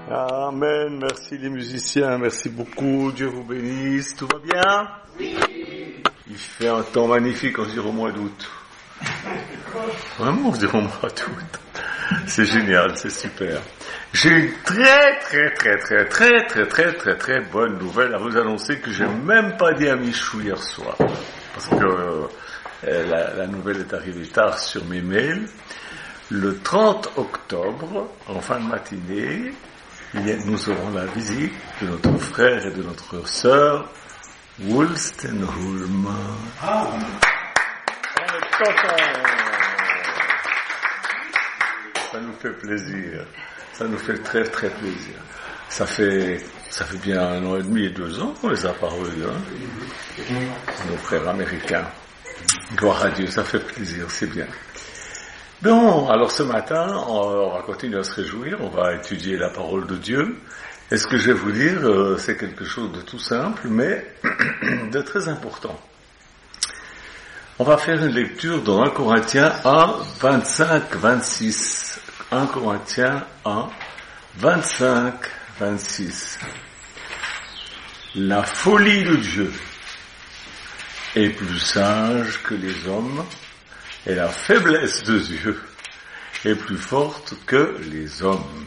Amen, merci les musiciens, merci beaucoup, Dieu vous bénisse, tout va bien? Oui. Il fait un temps magnifique, on se dirait au mois d'août. Vraiment, on se dirait au mois d'août. C'est génial, c'est super. J'ai une très bonne nouvelle à vous annoncer que j'ai même pas dit à Michou hier soir. Parce que la nouvelle est arrivée tard sur mes mails. Le 30 octobre, en fin de matinée, nous aurons la visite de notre frère et de notre sœur, Woolstenholm. Ah. On est contents. Ça nous fait plaisir. Ça nous fait très plaisir. Ça fait bien 1 an et demi et 2 ans qu'on les a pas revus, hein. Nos frères américains. Gloire à Dieu, ça fait plaisir, c'est bien. Bon, alors ce matin, on va continuer à se réjouir, on va étudier la parole de Dieu. Et ce que je vais vous dire, c'est quelque chose de tout simple, mais de très important. On va faire une lecture dans 1 Corinthiens 1, 25, 26. 1 Corinthiens 1, 25, 26. La folie de Dieu est plus sage que les hommes, et la faiblesse de Dieu est plus forte que les hommes.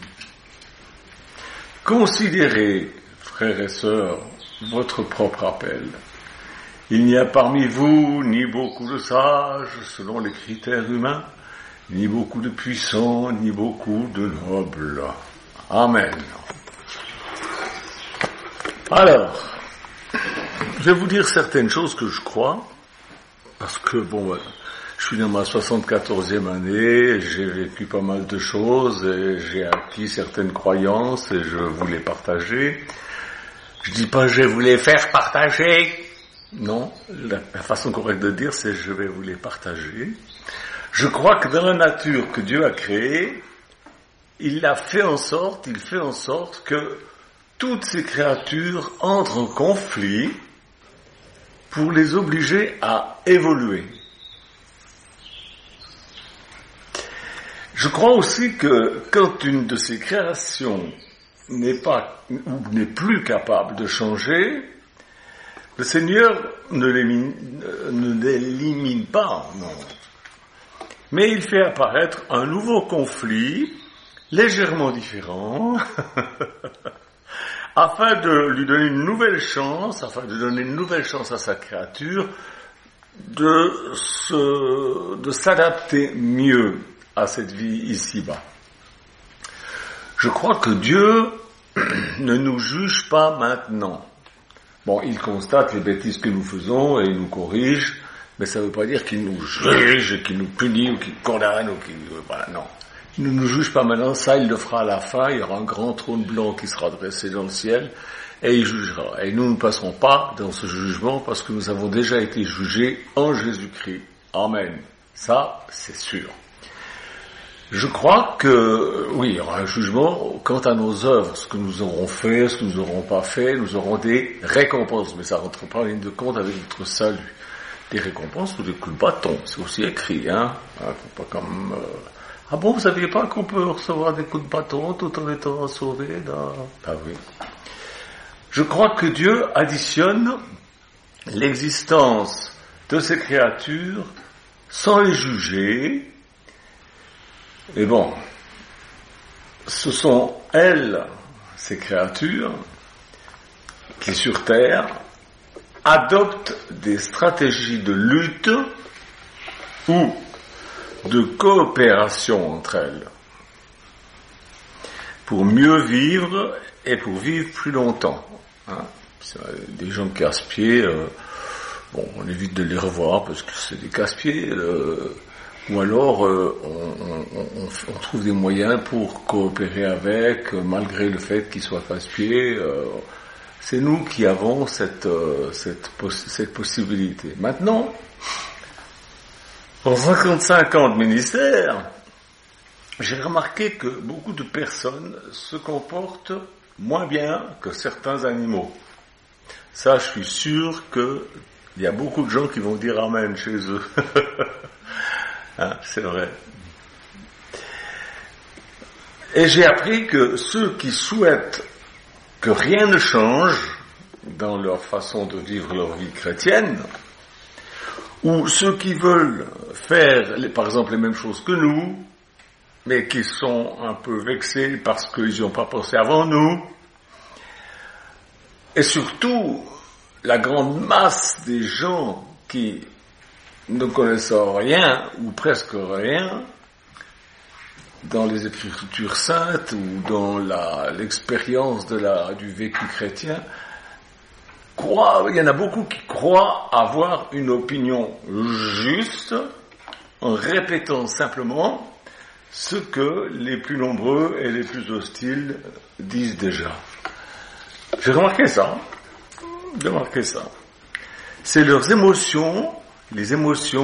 Considérez, frères et sœurs, votre propre appel. Il n'y a parmi vous ni beaucoup de sages selon les critères humains, ni beaucoup de puissants, ni beaucoup de nobles. Amen. Alors, je vais vous dire certaines choses que je crois, parce que je suis dans ma 74e année, j'ai vécu pas mal de choses et j'ai acquis certaines croyances et je voulais partager. Je dis pas je vais vous les faire partager. Non, la façon correcte de dire c'est je vais vous les partager. Je crois que dans la nature que Dieu a créée, il fait en sorte que toutes ces créatures entrent en conflit pour les obliger à évoluer. Je crois aussi que quand une de ces créations n'est plus capable de changer, le Seigneur ne l'élimine pas, non. Mais il fait apparaître un nouveau conflit, légèrement différent, afin de lui donner une nouvelle chance, à sa créature, de s'adapter mieux à cette vie ici-bas. Je crois que Dieu ne nous juge pas maintenant. Bon, il constate les bêtises que nous faisons et il nous corrige, mais ça ne veut pas dire qu'il nous juge, qu'il nous punit ou qu'il condamne ou non. Il ne nous juge pas maintenant, ça il le fera à la fin, il y aura un grand trône blanc qui sera dressé dans le ciel et il jugera. Et nous ne passerons pas dans ce jugement parce que nous avons déjà été jugés en Jésus-Christ. Amen. Ça, c'est sûr. Je crois que, oui, il y aura un jugement quant à nos œuvres, ce que nous aurons fait, ce que nous n'aurons pas fait, nous aurons des récompenses, mais ça ne rentre pas en ligne de compte avec notre salut. Des récompenses ou des coups de bâton, c'est aussi écrit, hein, pas comme, ah bon, vous saviez pas qu'on peut recevoir des coups de bâton tout en étant sauvé, ah oui. Je crois que Dieu additionne l'existence de ces créatures sans les juger. Et bon, ce sont elles, ces créatures, qui sur Terre adoptent des stratégies de lutte ou de coopération entre elles pour mieux vivre et pour vivre plus longtemps. Hein. Des gens de casse-pieds, on évite de les revoir parce que c'est des casse-pieds. Ou alors on trouve des moyens pour coopérer avec, malgré le fait qu'ils soient casse-pieds. C'est nous qui avons cette possibilité. Maintenant, en 55 ans de ministère, j'ai remarqué que beaucoup de personnes se comportent moins bien que certains animaux. Ça, je suis sûr qu'il y a beaucoup de gens qui vont dire Amen chez eux. Hein, c'est vrai. Et j'ai appris que ceux qui souhaitent que rien ne change dans leur façon de vivre leur vie chrétienne, ou ceux qui veulent faire, par exemple, les mêmes choses que nous, mais qui sont un peu vexés parce qu'ils n'y ont pas pensé avant nous, et surtout la grande masse des gens qui ne connaissent rien, ou presque rien, dans les Écritures saintes ou dans l'expérience du vécu chrétien, il y en a beaucoup qui croient avoir une opinion juste en répétant simplement ce que les plus nombreux et les plus hostiles disent déjà. J'ai remarqué ça. C'est leurs émotions les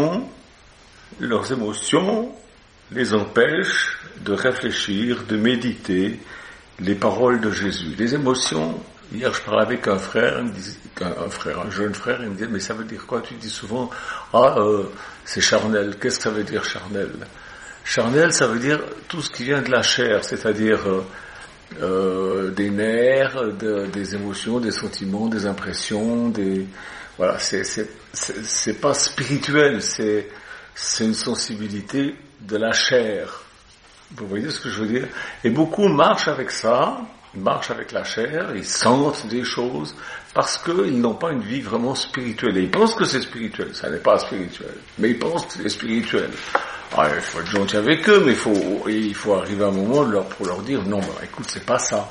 empêchent de réfléchir, de méditer les paroles de Jésus. Les émotions, hier je parlais avec un jeune frère, il me disait, mais ça veut dire quoi? Tu dis souvent, c'est charnel. Qu'est-ce que ça veut dire charnel? Charnel, ça veut dire tout ce qui vient de la chair, c'est-à-dire des nerfs, des émotions, des sentiments, des impressions, voilà, c'est pas spirituel, c'est une sensibilité de la chair. Vous voyez ce que je veux dire? Et beaucoup marchent avec ça, ils marchent avec la chair, ils sentent des choses, parce qu'ils n'ont pas une vie vraiment spirituelle. Et ils pensent que c'est spirituel, ça n'est pas spirituel, mais ils pensent que c'est spirituel. Alors, il faut être gentil avec eux, mais il faut arriver à un moment pour leur dire, non, écoute, c'est pas ça,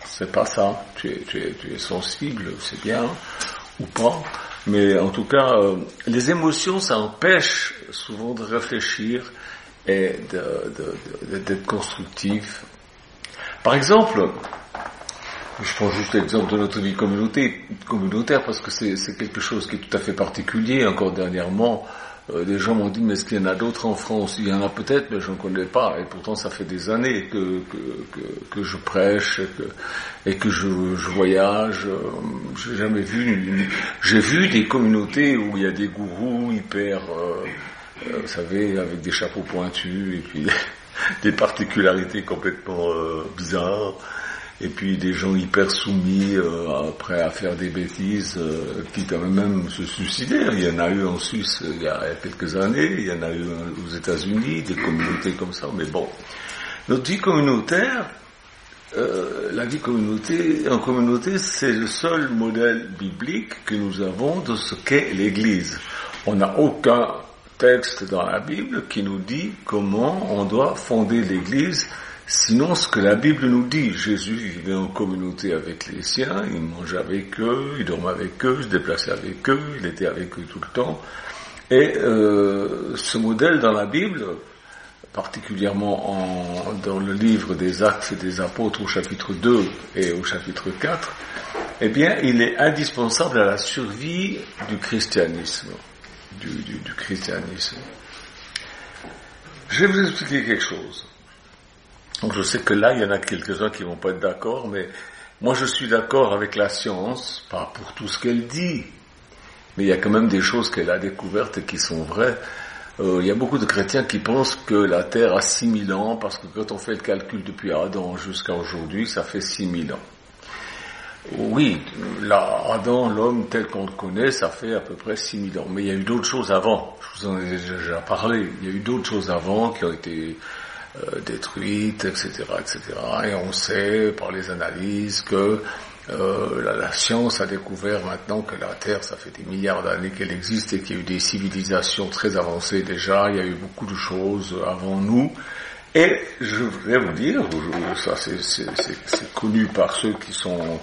tu es sensible, c'est bien, ou pas, mais en tout cas, les émotions, ça empêche souvent de réfléchir et d'être constructif. Par exemple, je prends juste l'exemple de notre vie communautaire parce que c'est quelque chose qui est tout à fait particulier. Encore dernièrement, des gens m'ont dit, mais est-ce qu'il y en a d'autres en France? Il y en a peut-être, mais je ne connais pas. Et pourtant, ça fait des années que je prêche et que je voyage. J'ai jamais vu j'ai vu des communautés où il y a des gourous hyper, vous savez, avec des chapeaux pointus et puis des particularités complètement bizarres. Et puis des gens hyper soumis, prêts à faire des bêtises, quitte à même se suicider. Il y en a eu en Suisse il y a quelques années, il y en a eu aux États-Unis, des communautés comme ça. Mais bon, notre vie communautaire, la vie en communauté, c'est le seul modèle biblique que nous avons de ce qu'est l'Église. On n'a aucun texte dans la Bible qui nous dit comment on doit fonder l'Église. Sinon, ce que la Bible nous dit, Jésus vivait en communauté avec les siens, il mangeait avec eux, il dormait avec eux, il se déplaçait avec eux, il était avec eux tout le temps. Et ce modèle dans la Bible, particulièrement dans le livre des Actes des Apôtres au chapitre 2 et au chapitre 4, eh bien, il est indispensable à la survie du christianisme. Du christianisme. Je vais vous expliquer quelque chose. Donc je sais que là, il y en a quelques-uns qui vont pas être d'accord, mais moi je suis d'accord avec la science, pas pour tout ce qu'elle dit, mais il y a quand même des choses qu'elle a découvertes et qui sont vraies. Il y a beaucoup de chrétiens qui pensent que la Terre a 6000 ans, parce que quand on fait le calcul depuis Adam jusqu'à aujourd'hui, ça fait 6000 ans. Oui, Adam, l'homme tel qu'on le connaît, ça fait à peu près 6000 ans. Mais il y a eu d'autres choses avant, je vous en ai déjà parlé, il y a eu d'autres choses avant qui ont été détruites, etc., etc. Et on sait par les analyses que la science a découvert maintenant que la Terre, ça fait des milliards d'années qu'elle existe et qu'il y a eu des civilisations très avancées déjà, il y a eu beaucoup de choses avant nous. Et je voudrais vous dire, ça c'est connu par ceux qui sont,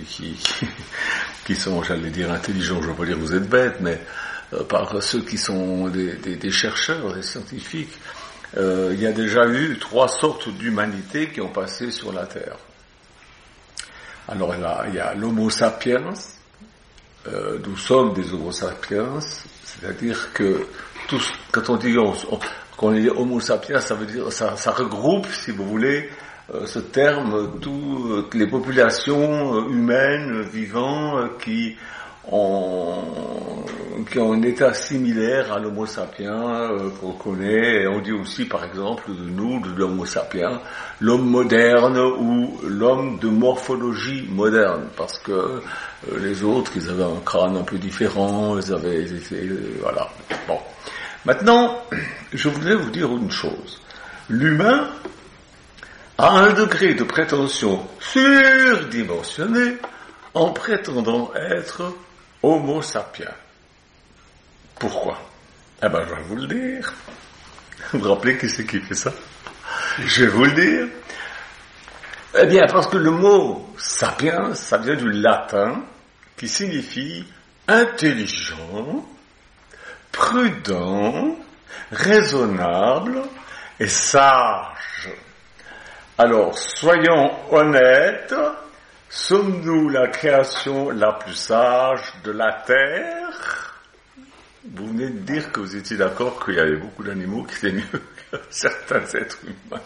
j'allais dire intelligents, je ne veux pas dire vous êtes bêtes, mais par ceux qui sont des chercheurs, des scientifiques. Il y a déjà eu 3 sortes d'humanité qui ont passé sur la Terre. Alors il y a l'Homo sapiens, nous sommes des Homo sapiens, c'est-à-dire que quand on dit qu'on est Homo sapiens, ça veut dire ça regroupe, si vous voulez, ce terme toutes les populations humaines vivant qui qui ont un état similaire à l'Homo sapiens qu'on connaît. Et on dit aussi, par exemple, de nous, de l'Homo sapiens, l'homme moderne ou l'homme de morphologie moderne, parce que les autres, ils avaient un crâne un peu différent, ils étaient, voilà. Bon. Maintenant, je voudrais vous dire une chose. L'humain a un degré de prétention surdimensionné en prétendant être Homo sapiens. Pourquoi? Eh ben, je vais vous le dire. Vous vous rappelez qui c'est qui fait ça? Je vais vous le dire. Eh bien, parce que le mot sapiens, ça vient du latin, qui signifie intelligent, prudent, raisonnable et sage. Alors, soyons honnêtes, sommes-nous la création la plus sage de la Terre? Vous venez de dire que vous étiez d'accord qu'il y avait beaucoup d'animaux qui étaient mieux que certains êtres humains.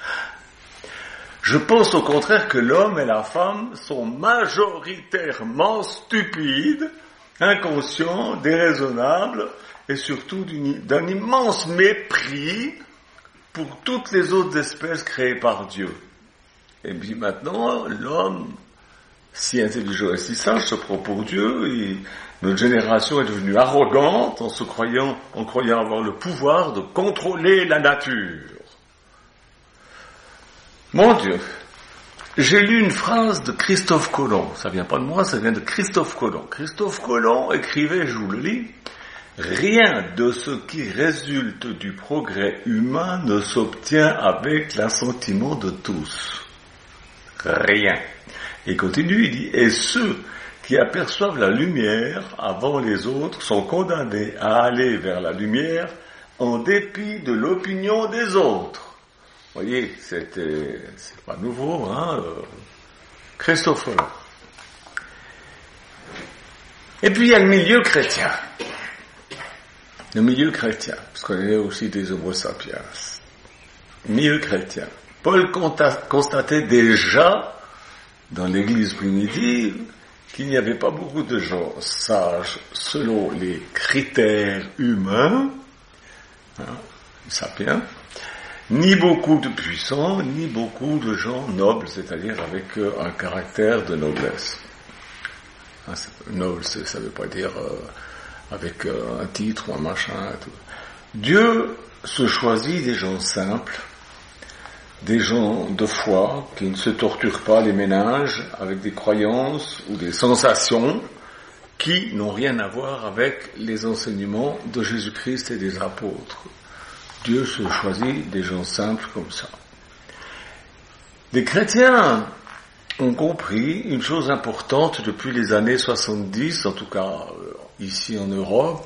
Je pense au contraire que l'homme et la femme sont majoritairement stupides, inconscients, déraisonnables et surtout d'un immense mépris pour toutes les autres espèces créées par Dieu. Et puis maintenant, l'homme, si intelligent et si sage, se prend pour Dieu, et notre génération est devenue arrogante en croyant avoir le pouvoir de contrôler la nature. Mon Dieu, j'ai lu une phrase de Christophe Colomb, ça vient pas de moi, ça vient de Christophe Colomb. Christophe Colomb écrivait, je vous le lis, « Rien de ce qui résulte du progrès humain ne s'obtient avec l'assentiment de tous. » Rien. Il continue, il dit, « Et ceux qui aperçoivent la lumière avant les autres sont condamnés à aller vers la lumière en dépit de l'opinion des autres. » Vous voyez, c'est pas nouveau, hein, Christophe Colomb. Et puis il y a le milieu chrétien. Le milieu chrétien, parce qu'on est aussi des Homo sapiens. Milieu chrétien. Paul constatait déjà, dans l'église primitive, qu'il n'y avait pas beaucoup de gens sages selon les critères humains, sapiens, ni beaucoup de puissants, ni beaucoup de gens nobles, c'est-à-dire avec un caractère de noblesse. Noble, ça ne veut pas dire avec un titre ou un machin. Tout. Dieu se choisit des gens simples, des gens de foi, qui ne se torturent pas les méninges avec des croyances ou des sensations qui n'ont rien à voir avec les enseignements de Jésus-Christ et des apôtres. Dieu se choisit des gens simples comme ça. Les chrétiens ont compris une chose importante depuis les années 70, en tout cas ici en Europe,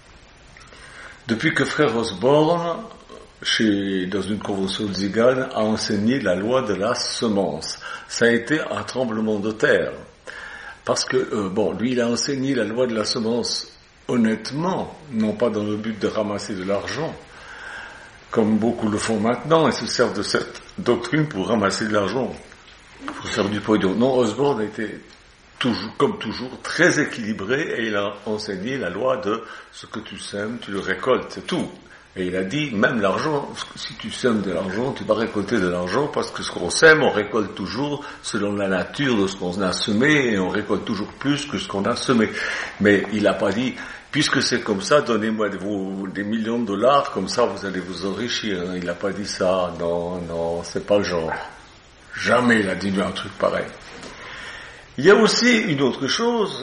depuis que Frère Osborne, dans une convention de Zigane, a enseigné la loi de la semence. Ça a été un tremblement de terre. Parce que, lui, il a enseigné la loi de la semence honnêtement, non pas dans le but de ramasser de l'argent, comme beaucoup le font maintenant, et se servent de cette doctrine pour ramasser de l'argent, pour faire du pognon. Non, Osborne était toujours, comme toujours, très équilibré, et il a enseigné la loi de ce que tu sèmes, tu le récoltes, c'est tout. Et il a dit, même l'argent, si tu sèmes de l'argent, tu vas récolter de l'argent, parce que ce qu'on sème, on récolte toujours selon la nature de ce qu'on a semé, et on récolte toujours plus que ce qu'on a semé. Mais il n'a pas dit, puisque c'est comme ça, donnez-moi des millions de dollars, comme ça vous allez vous enrichir. Il n'a pas dit ça, non, c'est pas le genre. Jamais il a dit un truc pareil. Il y a aussi une autre chose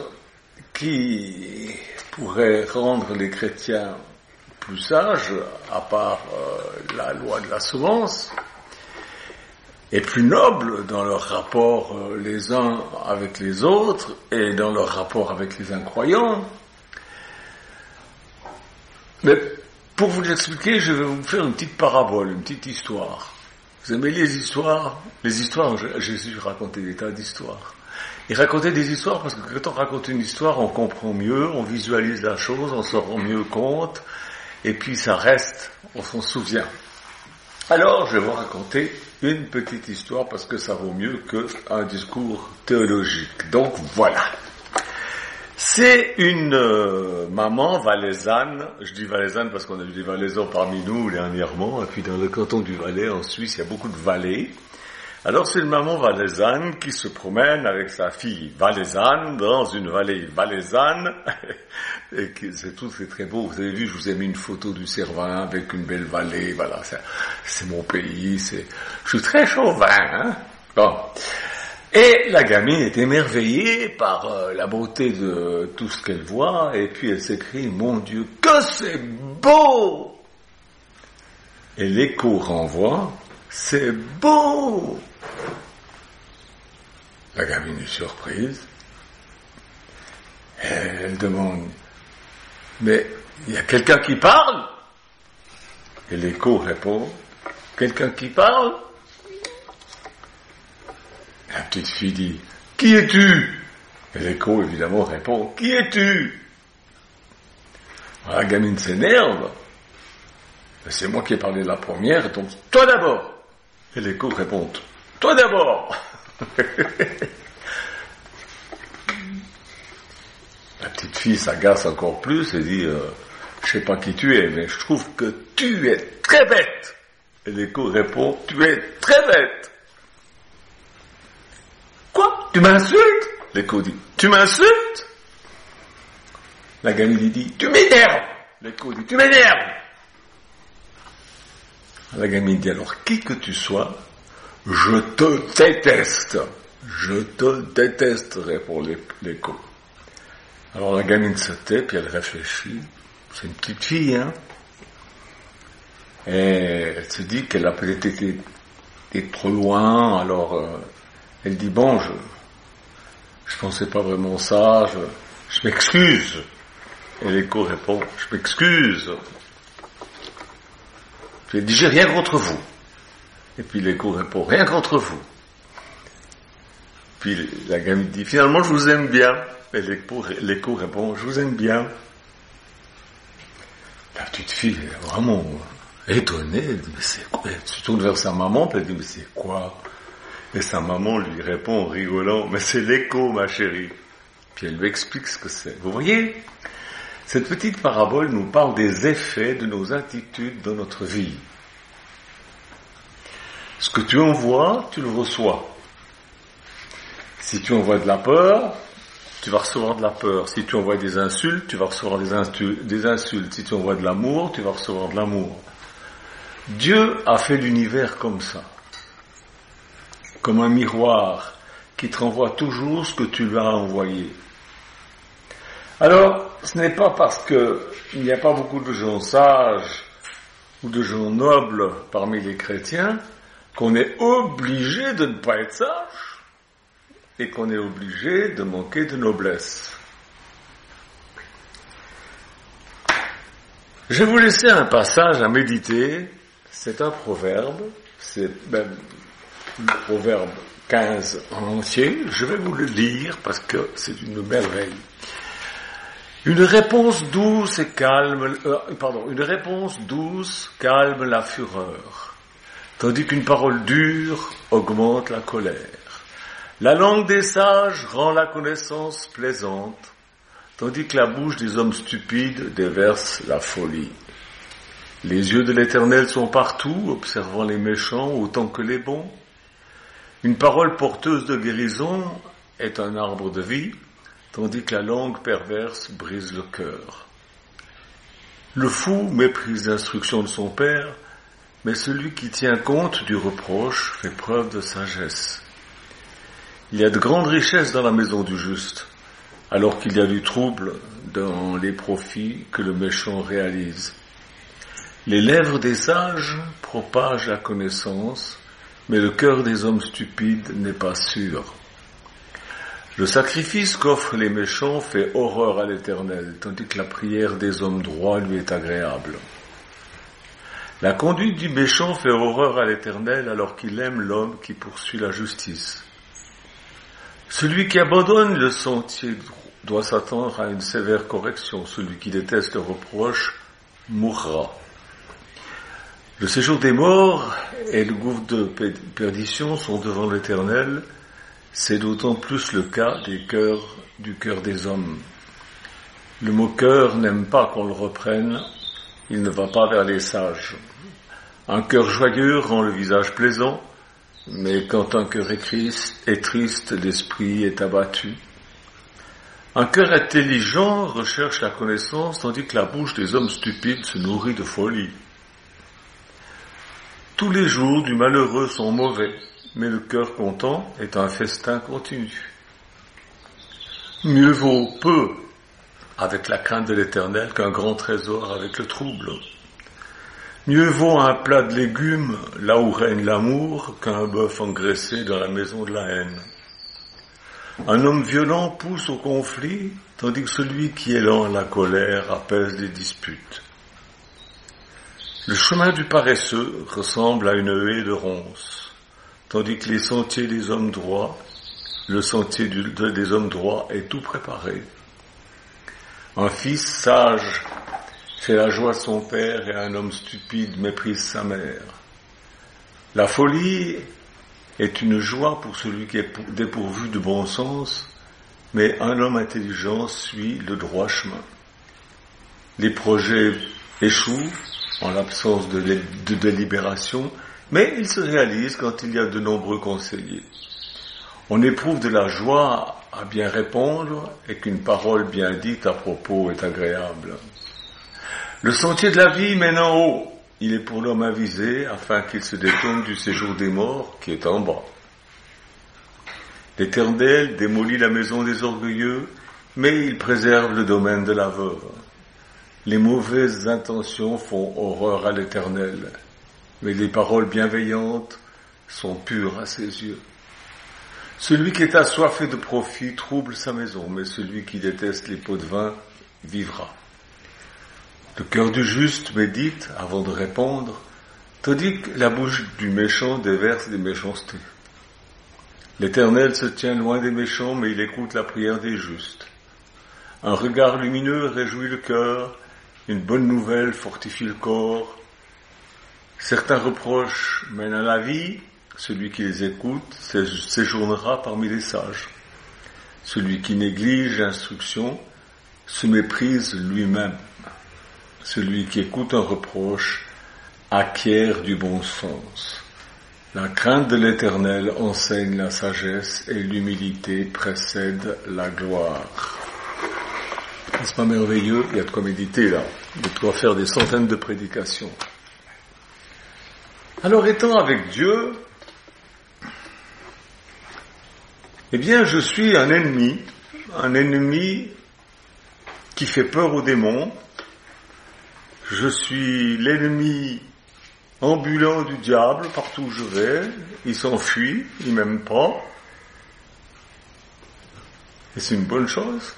qui pourrait rendre les chrétiens plus sages, à part la loi de la semence, et plus nobles dans leur rapport les uns avec les autres et dans leur rapport avec les incroyants. Mais pour vous l'expliquer, je vais vous faire une petite parabole, une petite histoire. Vous aimez les histoires? Les histoires, Jésus racontait des tas d'histoires. Il racontait des histoires parce que quand on raconte une histoire, on comprend mieux, on visualise la chose, on s'en rend mieux compte, et puis ça reste, on s'en souvient. Alors, je vais vous raconter une petite histoire parce que ça vaut mieux qu'un discours théologique. Donc voilà. C'est une maman valaisanne, je dis valaisanne parce qu'on a eu des valaisans parmi nous dernièrement, et puis dans le canton du Valais, en Suisse, il y a beaucoup de vallées. Alors c'est une maman valaisanne qui se promène avec sa fille valaisanne dans une vallée valaisanne, et c'est très beau. Vous avez vu, je vous ai mis une photo du Cervin avec une belle vallée, voilà, c'est mon pays, je suis très chauvin, hein. Bon. Et la gamine est émerveillée par la beauté de tout ce qu'elle voit, et puis elle s'écrie, mon Dieu, que c'est beau! Et l'écho renvoie, c'est beau! La gamine est surprise. Et elle demande, mais il y a quelqu'un qui parle? Et l'écho répond, quelqu'un qui parle? La petite fille dit, qui es-tu? Et l'écho, évidemment, répond, qui es-tu? Alors, la gamine s'énerve. C'est moi qui ai parlé la première, donc toi d'abord. Et l'écho répond, toi d'abord. La petite fille s'agace encore plus et dit, je sais pas qui tu es, mais je trouve que tu es très bête. Et l'écho répond, tu es très bête. Quoi? Tu m'insultes? L'écho dit, tu m'insultes? La gamine dit, tu m'énerves. L'écho dit, tu m'énerves. La gamine dit, alors qui que tu sois, je te déteste. Je te déteste, répond l'écho. Alors la gamine se tait, puis elle réfléchit. C'est une petite fille, hein. Et elle se dit qu'elle a peut-être été trop loin, alors elle dit, bon, je pensais pas vraiment ça, je m'excuse. Et l'écho répond, je m'excuse. Puis elle dit, j'ai rien contre vous. Et puis l'écho répond, rien contre vous. Puis la gamine dit, finalement, je vous aime bien. Et l'écho répond, je vous aime bien. La petite fille est vraiment étonnée. Elle dit, mais c'est quoi? Elle se tourne vers sa maman, puis elle dit, mais c'est quoi? Et sa maman lui répond en rigolant, mais c'est l'écho, ma chérie. Puis elle lui explique ce que c'est. Vous voyez, cette petite parabole nous parle des effets de nos attitudes dans notre vie. Ce que tu envoies, tu le reçois. Si tu envoies de la peur, tu vas recevoir de la peur. Si tu envoies des insultes, tu vas recevoir des insultes. Si tu envoies de l'amour, tu vas recevoir de l'amour. Dieu a fait l'univers comme ça. Comme un miroir qui te renvoie toujours ce que tu lui as envoyé. Alors, ce n'est pas parce qu'il n'y a pas beaucoup de gens sages ou de gens nobles parmi les chrétiens qu'on est obligé de ne pas être sage et qu'on est obligé de manquer de noblesse. Je vais vous laisser un passage à méditer. C'est un proverbe, c'est même le proverbe 15 en entier. Je vais vous le lire parce que c'est une merveille. Une réponse douce calme la fureur, tandis qu'une parole dure augmente la colère. La langue des sages rend la connaissance plaisante, tandis que la bouche des hommes stupides déverse la folie. Les yeux de l'Éternel sont partout, observant les méchants autant que les bons. Une parole porteuse de guérison est un arbre de vie, tandis que la langue perverse brise le cœur. Le fou méprise l'instruction de son père, mais celui qui tient compte du reproche fait preuve de sagesse. Il y a de grandes richesses dans la maison du juste, alors qu'il y a du trouble dans les profits que le méchant réalise. Les lèvres des sages propagent la connaissance, mais le cœur des hommes stupides n'est pas sûr. Le sacrifice qu'offrent les méchants fait horreur à l'Éternel, tandis que la prière des hommes droits lui est agréable. La conduite du méchant fait horreur à l'Éternel, alors qu'il aime l'homme qui poursuit la justice. Celui qui abandonne le sentier doit s'attendre à une sévère correction. Celui qui déteste le reproche mourra. Le séjour des morts et le gouffre de perdition sont devant l'Éternel. C'est d'autant plus le cas du cœur des hommes. Le moqueur n'aime pas qu'on le reprenne, il ne va pas vers les sages. Un cœur joyeux rend le visage plaisant, mais quand un cœur est triste, l'esprit est abattu. Un cœur intelligent recherche la connaissance, tandis que la bouche des hommes stupides se nourrit de folie. Tous les jours du malheureux sont mauvais, mais le cœur content est un festin continu. Mieux vaut peu avec la crainte de l'Éternel qu'un grand trésor avec le trouble. Mieux vaut un plat de légumes là où règne l'amour qu'un bœuf engraissé dans la maison de la haine. Un homme violent pousse au conflit, tandis que celui qui est lent à la colère apaise les disputes. Le chemin du paresseux ressemble à une haie de ronces, tandis que les sentiers des hommes droits, le sentier des hommes droits est tout préparé. Un fils sage fait la joie de son père et un homme stupide méprise sa mère. La folie est une joie pour celui qui est dépourvu de bon sens, mais un homme intelligent suit le droit chemin. Les projets échouent en l'absence de délibération, mais ils se réalisent quand il y a de nombreux conseillers. On éprouve de la joie à bien répondre et qu'une parole bien dite à propos est agréable. Le sentier de la vie mène en haut. Il est pour l'homme avisé afin qu'il se détourne du séjour des morts qui est en bas. L'Éternel démolit la maison des orgueilleux, mais il préserve le domaine de la veuve. Les mauvaises intentions font horreur à l'Éternel, mais les paroles bienveillantes sont pures à ses yeux. Celui qui est assoiffé de profit trouble sa maison, mais celui qui déteste les pots de vin vivra. Le cœur du juste médite avant de répondre, tandis que la bouche du méchant déverse des méchancetés. L'Éternel se tient loin des méchants, mais il écoute la prière des justes. Un regard lumineux réjouit le cœur, une bonne nouvelle fortifie le corps. Certains reproches mènent à la vie, celui qui les écoute séjournera parmi les sages. Celui qui néglige l'instruction se méprise lui-même. Celui qui écoute un reproche acquiert du bon sens. La crainte de l'Éternel enseigne la sagesse et l'humilité précède la gloire. N'est-ce pas merveilleux? Il y a de quoi méditer là. De quoi faire des centaines de prédications. Alors étant avec Dieu, eh bien je suis un ennemi qui fait peur aux démons. Je suis l'ennemi ambulant du diable partout où je vais. Il s'enfuit, il m'aime pas. Et c'est une bonne chose.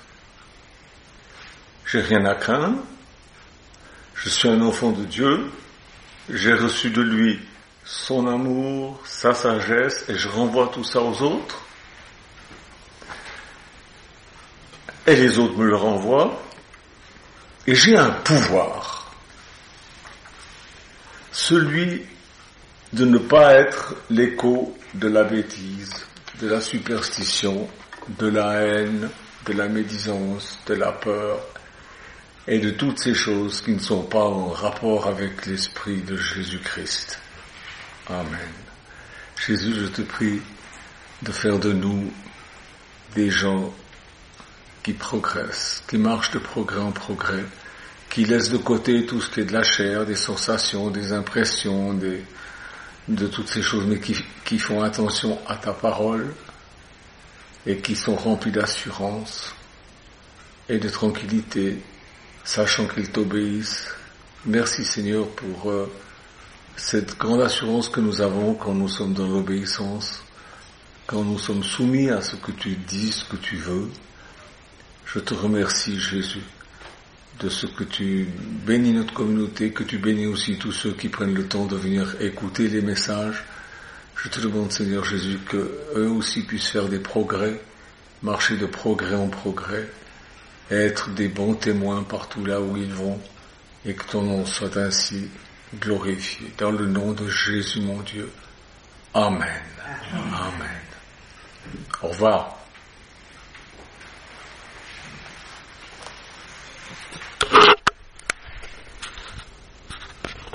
J'ai rien à craindre. Je suis un enfant de Dieu. J'ai reçu de lui son amour, sa sagesse, et je renvoie tout ça aux autres. Et les autres me le renvoient. Et j'ai un pouvoir. Celui de ne pas être l'écho de la bêtise, de la superstition, de la haine, de la médisance, de la peur, et de toutes ces choses qui ne sont pas en rapport avec l'esprit de Jésus-Christ. Amen. Jésus, je te prie de faire de nous des gens qui progressent, qui marchent de progrès en progrès, qui laissent de côté tout ce qui est de la chair, des sensations, des impressions, de toutes ces choses, mais qui font attention à ta parole et qui sont remplis d'assurance et de tranquillité, sachant qu'ils t'obéissent. Merci Seigneur pour cette grande assurance que nous avons quand nous sommes dans l'obéissance, quand nous sommes soumis à ce que tu dis, ce que tu veux. Je te remercie Jésus de ce que tu bénis notre communauté, que tu bénis aussi tous ceux qui prennent le temps de venir écouter les messages. Je te demande, Seigneur Jésus, que eux aussi puissent faire des progrès, marcher de progrès en progrès, et être des bons témoins partout là où ils vont, et que ton nom soit ainsi glorifié. Dans le nom de Jésus, mon Dieu. Amen. Amen. Au revoir.